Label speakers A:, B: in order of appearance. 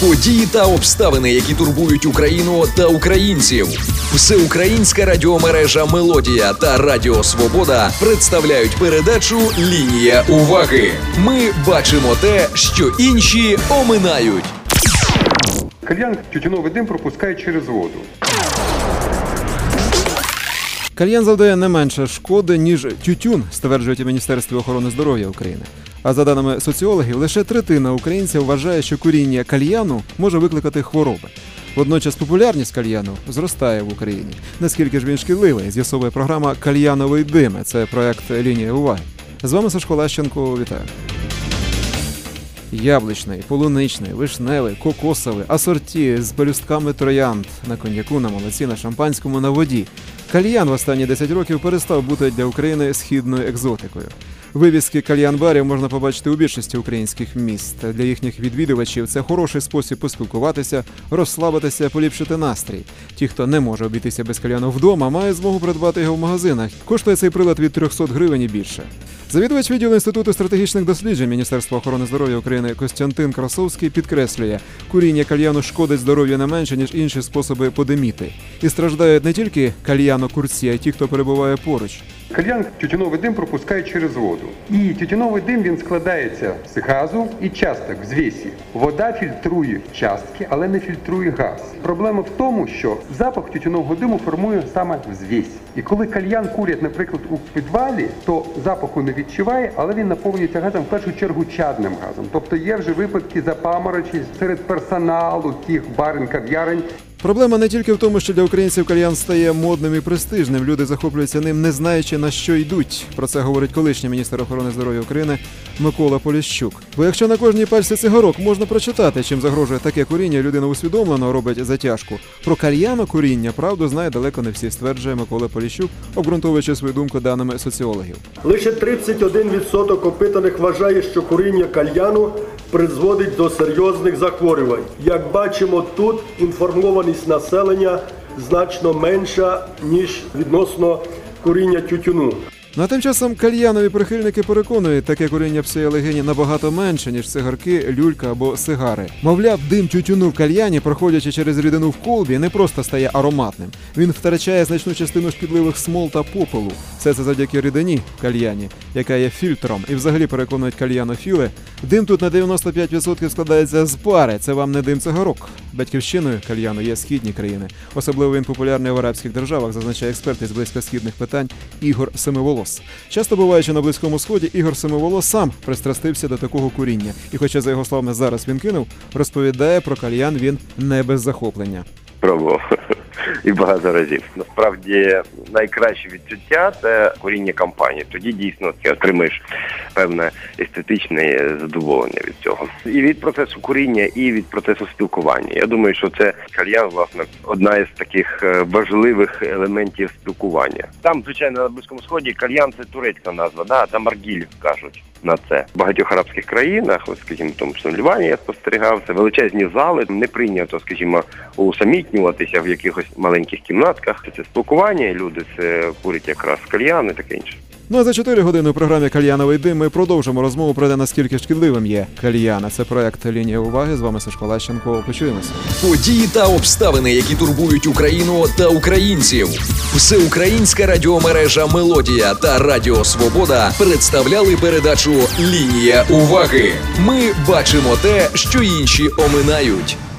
A: Події та обставини, які турбують Україну та українців. Всеукраїнська радіомережа «Мелодія» та Радіо Свобода представляють передачу «Лінія уваги». Ми бачимо те, що інші оминають.
B: Кальян тютюновий дим пропускає через воду.
C: Кальян завдає не менше шкоди, ніж тютюн, стверджують у Міністерстві охорони здоров'я України. А за даними соціологів, лише третина українців вважає, що куріння кальяну може викликати хвороби. Водночас популярність кальяну зростає в Україні. Наскільки ж він шкідливий, з'ясовує програма «Кальяновий дим». Це проект «Лінія уваги». З вами Сашко Лещенко. Вітаю. Яблучний, полуничний, вишневий, кокосовий, асорті з пелюстками троянд. На коньяку, на молоці, на шампанському, на воді. Кальян в останні 10 років перестав бути для України східною екзотикою. Вивіски кальян-барів можна побачити у більшості українських міст. Для їхніх відвідувачів це хороший спосіб поспілкуватися, розслабитися, поліпшити настрій. Ті, хто не може обійтися без кальяну вдома, мають змогу придбати його в магазинах. Коштує цей прилад від 300 гривень і більше. Завідувач відділу Інституту стратегічних досліджень Міністерства охорони здоров'я України Костянтин Красовський підкреслює, куріння кальяну шкодить здоров'ю не менше, ніж інші способи подиміти. І страждають не тільки кальяно-курці, а й ті, хто перебуває поруч.
B: Кальян тютюновий дим пропускає через воду. І тютюновий дим він складається з газу і часток в звісі. Вода фільтрує частки, але не фільтрує газ. Проблема в тому, що запах тютюнового диму формує саме взвесь. І коли кальян курять, наприклад, у підвалі, то запаху не відчуває, але він наповнюється газом, в першу чергу чадним газом. Тобто є вже випадки запаморочень серед персоналу тих барин, кав'ярень.
C: Проблема не тільки в тому, що для українців кальян стає модним і престижним. Люди захоплюються ним, не знаючи, на що йдуть. Про це говорить колишній міністр охорони здоров'я України Микола Поліщук. Бо якщо на кожній пальці цигарок можна прочитати, чим загрожує таке куріння, людина усвідомлено робить затяжку. Про кальяно-куріння правду знає далеко не всі, стверджує Микола Поліщук, обґрунтовуючи свою думку даними соціологів.
D: Лише 31% опитаних вважає, що куріння кальяну призводить до серйозних захворювань. Як бачимо, тут інформованість населення значно менша, ніж відносно куріння тютюну.
C: Ну а тим часом кальянові прихильники переконують, таке куріння псує легені набагато менше, ніж цигарки, люлька або сигари. Мовляв, дим тютюну в кальяні, проходячи через рідину в колбі, не просто стає ароматним. Він втрачає значну частину шкідливих смол та попелу. Все це завдяки рідині в кальяні, яка є фільтром. І взагалі, переконують кальянофіли, дим тут на 95% складається з пари. Це вам не дим цигарок. Батьківщиною кальяну є східні країни. Особливо він популярний в арабських державах, зазначає експерт із близькосхідних питань Ігор Семиволос. Часто буваючи на Близькому Сході, Ігор Семиволос сам пристрастився до такого куріння. І хоча, за його словами, зараз він кинув, розповідає, про кальян він не без захоплення.
E: Пробував. І багато разів. Насправді, найкраще відчуття – це куріння кампанії. Тоді дійсно ти отримаєш певне естетичне задоволення від цього. І від процесу куріння, і від процесу спілкування. Я думаю, що це кальян, власне, одна із таких важливих елементів спілкування. Там, звичайно, на Близькому Сході кальян – це турецька назва, да? Там аргіль кажуть на це. В багатьох арабських країнах, скажімо, в тому, що в Лівані я спостерігав, це величезні зали, не прийнято, скажімо, усамітнюватися в якихось маленьких кімнатках. Це спілкування, і люди це курять якраз кальян і таке інше.
C: Ну а за 4 години у програмі «Кальяновий дим» ми продовжимо розмову про те, наскільки шкідливим є кальян. Це проект «Лінія уваги». З вами Сашко Лещенко. Почуємося.
A: Події та обставини, які турбують Україну та українців. Всеукраїнська радіомережа «Мелодія» та Радіо Свобода представляли передачу «Лінія уваги». Ми бачимо те, що інші оминають.